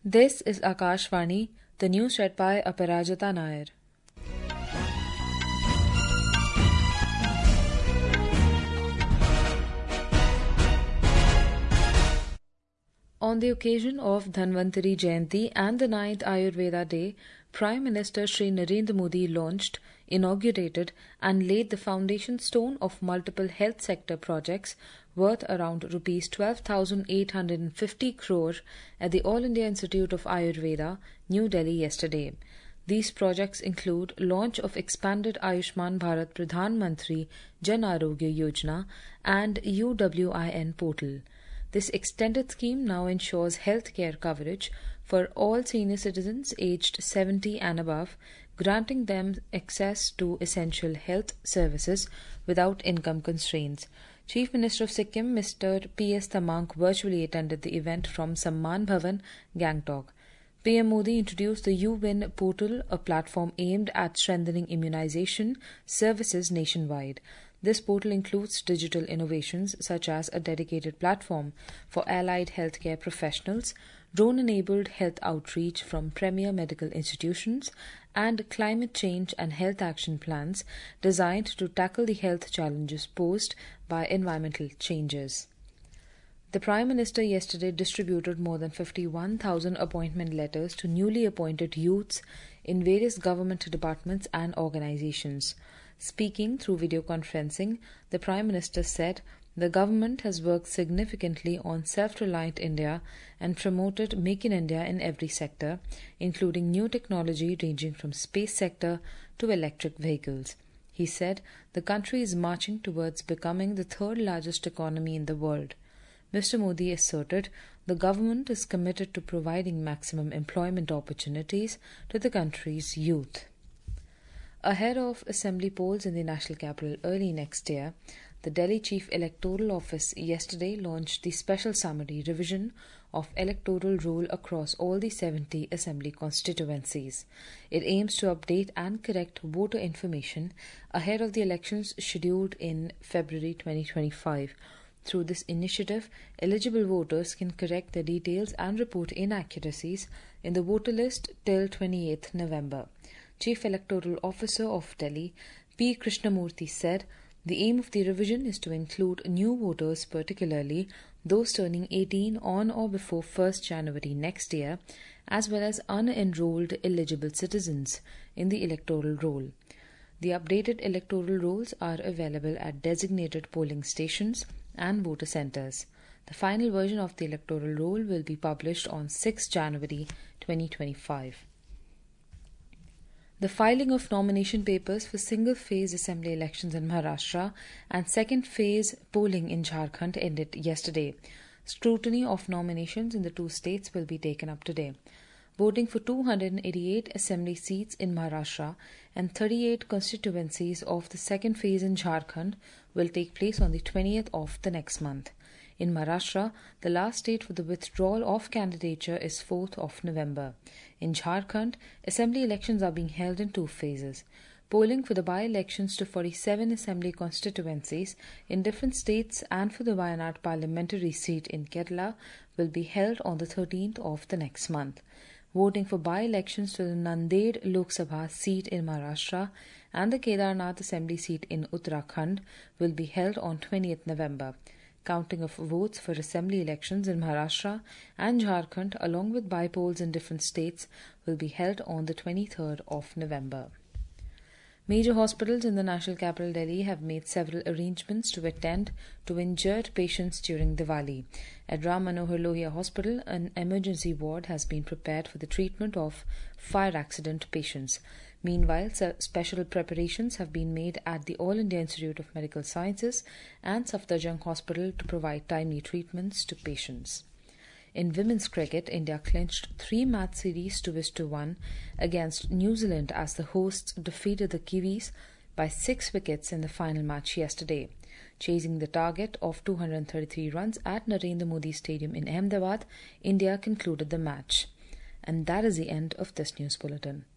This is Akashvani, the news read by Aparajita Nair. On the occasion of Dhanvantari Jayanti and the 9th Ayurveda Day, Prime Minister Shri Narendra Modi launched, inaugurated and laid the foundation stone of multiple health sector projects worth around Rs 12,850 crore at the All India Institute of Ayurveda, New Delhi yesterday. These projects include launch of expanded Ayushman Bharat Pradhan Mantri Jan Arogya Yojana and UWIN portal. This extended scheme now ensures healthcare coverage for all senior citizens aged 70 and above, granting them access to essential health services without income constraints. Chief Minister of Sikkim, Mr. P.S. Thamang, virtually attended the event from Samman Bhavan, Gangtok. PM Modi introduced the UWIN portal, a platform aimed at strengthening immunization services nationwide. This portal includes digital innovations such as a dedicated platform for allied healthcare professionals, drone-enabled health outreach from premier medical institutions, and climate change and health action plans designed to tackle the health challenges posed by environmental changes. The Prime Minister yesterday distributed more than 51,000 appointment letters to newly appointed youths in various government departments and organizations. Speaking through video conferencing, the Prime Minister said the government has worked significantly on self-reliant India and promoted Make in India in every sector, including new technology ranging from space sector to electric vehicles. He said the country is marching towards becoming the third largest economy in the world. Mr. Modi asserted the government is committed to providing maximum employment opportunities to the country's youth. Ahead of assembly polls in the national capital early next year, the Delhi Chief Electoral Office yesterday launched the special summary revision of electoral roll across all the 70 assembly constituencies. It aims to update and correct voter information ahead of the elections scheduled in February 2025. Through this initiative, eligible voters can correct their details and report inaccuracies in the voter list till 28th November. Chief Electoral Officer of Delhi, P. Krishnamurthy, said the aim of the revision is to include new voters, particularly those turning 18 on or before 1st January next year, as well as unenrolled eligible citizens in the electoral roll. The updated electoral rolls are available at designated polling stations and voter centres. The final version of the electoral roll will be published on 6 January 2025. The filing of nomination papers for single-phase assembly elections in Maharashtra and second-phase polling in Jharkhand ended yesterday. Scrutiny of nominations in the two states will be taken up today. Voting for 288 assembly seats in Maharashtra and 38 constituencies of the second phase in Jharkhand will take place on the 20th of the next month. In Maharashtra, the last date for the withdrawal of candidature is 4th of November. In Jharkhand, assembly elections are being held in two phases. Polling for the by-elections to 47 assembly constituencies in different states and for the Wayanad parliamentary seat in Kerala will be held on the 13th of the next month. Voting for by-elections to the Nanded Lok Sabha seat in Maharashtra and the Kedarnath Assembly seat in Uttarakhand will be held on 20th November. Counting of votes for assembly elections in Maharashtra and Jharkhand along with by-polls in different states will be held on the 23rd of November. Major hospitals in the national capital Delhi have made several arrangements to attend to injured patients during Diwali. At Ram Manohar Lohia Hospital, an emergency ward has been prepared for the treatment of fire accident patients. Meanwhile, special preparations have been made at the All India Institute of Medical Sciences and Safdarjung Hospital to provide timely treatments to patients. In women's cricket, India clinched 3-match series 2-1 against New Zealand as the hosts defeated the Kiwis by 6 wickets in the final match yesterday. Chasing the target of 233 runs at Narendra Modi Stadium in Ahmedabad, India concluded the match. And that is the end of this news bulletin.